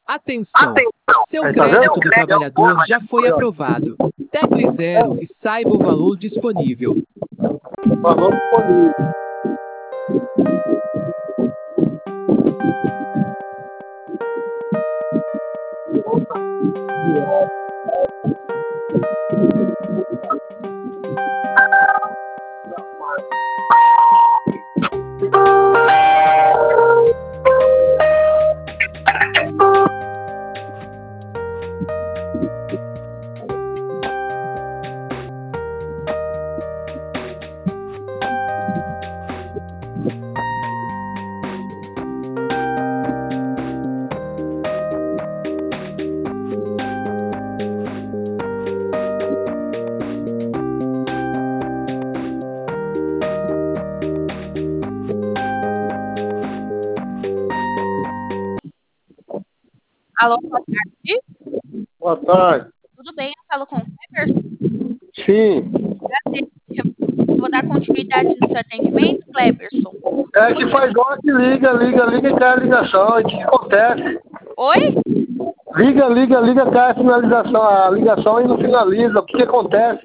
Atenção! Seu Aí, tá vendo? crédito do trabalhador já foi aprovado. Tecle 0 e saiba o valor disponível. Valor disponível. Alô, boa tarde. Boa tarde. Tudo bem? Eu falo com o Cleberson. Sim. Vou dar continuidade no seu atendimento, Cleberson. É que faz hora que liga e cai a ligação. E o que acontece? Oi? Liga, cai a ligação e não finaliza. O que acontece?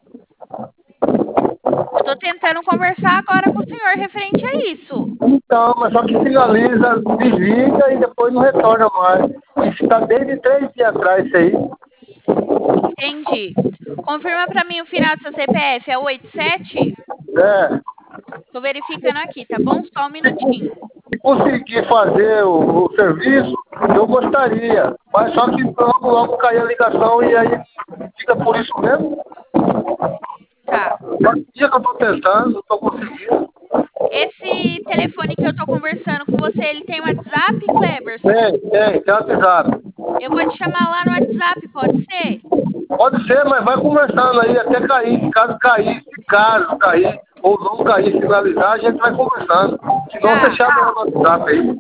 Eu tô tentando conversar agora com o senhor referente a isso. Então, mas só que finaliza, desliga e depois não retorna mais. Isso está desde 3 dias atrás, isso aí. Entendi. Confirma pra mim o final do seu CPF, é 87? É. Tô verificando aqui, tá bom? Só um minutinho. Se conseguir fazer o serviço, eu gostaria. Mas só que logo cai a ligação e aí fica por isso mesmo. Tá. Faz dia que eu tô tentando, não tô conseguindo. Esse telefone que eu tô conversando com você, ele tem WhatsApp, Cleberson? Tem WhatsApp. Eu vou te chamar lá no WhatsApp, pode ser? Pode ser, mas vai conversando aí até cair. Se caso cair, ou não cair, finalizar, a gente vai conversando. Senão você chama no WhatsApp aí.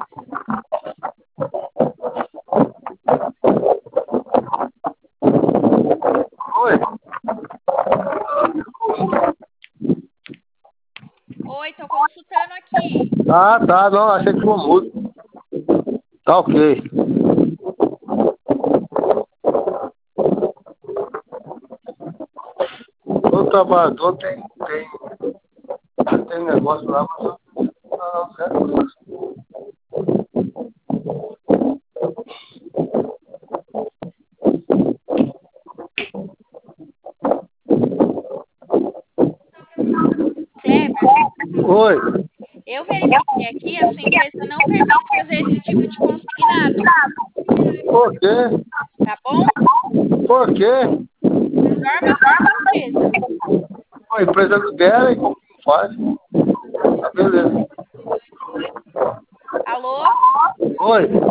Oi? Oi, tô consultando aqui. Tá, não, achei que foi música. Tá ok. O trabalhador tem negócio lá, mas não, certo? Cleberson, Oi. eu verifiquei aqui, a sua empresa não permite fazer esse tipo de consignado, Por quê? tá bom? Por quê? Informa com a sua empresa. A empresa não dela e como que faz? Tá beleza. Alô? Oi.